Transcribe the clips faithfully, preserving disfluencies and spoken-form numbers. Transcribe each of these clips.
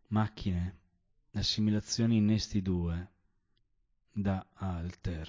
Macchine, assimilazioni innesti due, da Alter.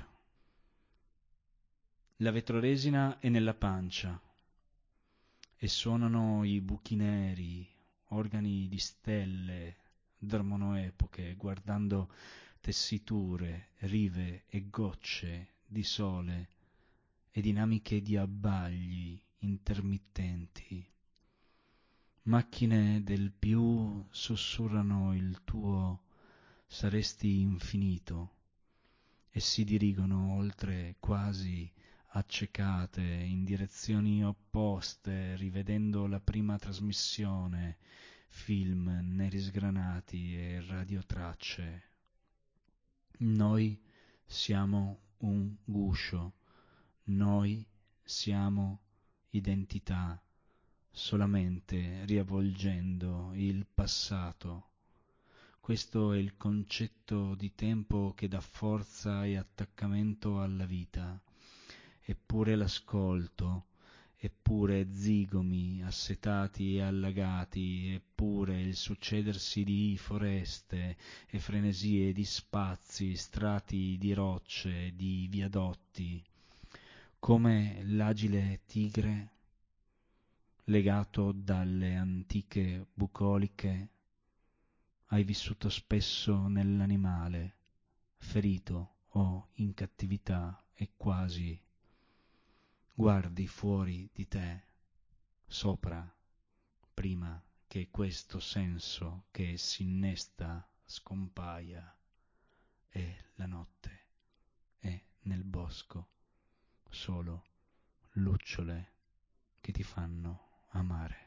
La vetroresina è nella pancia e suonano i buchi neri, organi di stelle, dormono epoche, guardando tessiture, rive e gocce di sole e dinamiche di abbagli intermittenti. Macchine del più sussurrano il tuo saresti infinito e si dirigono oltre quasi accecate in direzioni opposte, rivedendo la prima trasmissione, film neri sgranati e radiotracce. Noi siamo un guscio, noi siamo identità, solamente riavvolgendo il passato. Questo è il concetto di tempo che dà forza e attaccamento alla vita, eppure l'ascolto, eppure zigomi assetati e allagati, eppure il succedersi di foreste e frenesie di spazi, strati di rocce, di viadotti, come l'agile tigre legato dalle antiche bucoliche. Hai vissuto spesso nell'animale, ferito o in cattività e quasi guardi fuori di te, sopra, prima che questo senso che si innesta scompaia, e la notte è nel bosco solo lucciole che ti fanno amare.